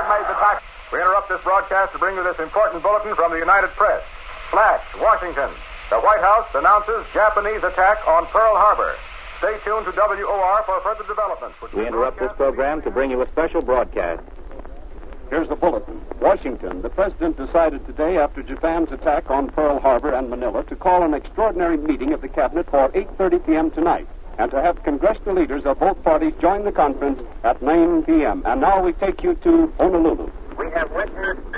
made the tax. We interrupt this broadcast to bring you this important bulletin from the United Press. Flash, Washington. The White House announces Japanese attack on Pearl Harbor. Stay tuned to WOR for further developments. We interrupt this program to bring you a special broadcast. Here's the bulletin. Washington. The president decided today, after Japan's attack on Pearl Harbor and Manila, to call an extraordinary meeting of the cabinet for 8:30 p.m. tonight, and to have congressional leaders of both parties join the conference at 9 p.m. And now we take you to Honolulu. We have witnessed